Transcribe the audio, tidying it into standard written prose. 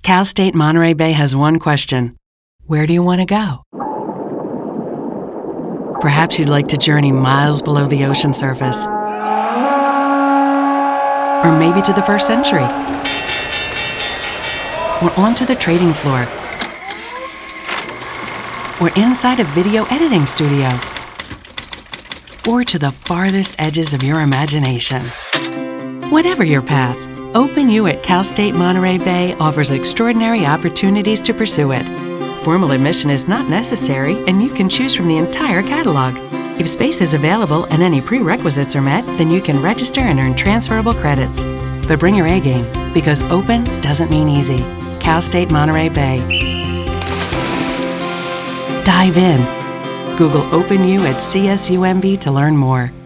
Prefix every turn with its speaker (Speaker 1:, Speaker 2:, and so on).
Speaker 1: Cal State Monterey Bay has one question. Where do you want to go? Perhaps you'd like to journey miles below the ocean surface. Or maybe to the first century. Or onto the trading floor. Or inside a video editing studio. Or to the farthest edges of your imagination. Whatever your path, OpenU at Cal State Monterey Bay offers extraordinary opportunities to pursue it. Formal admission is not necessary, and you can choose from the entire catalog. If space is available and any prerequisites are met, then you can register and earn transferable credits. But bring your A game, because open doesn't mean easy. Cal State Monterey Bay. Dive in. Google OpenU at CSUMB to learn more.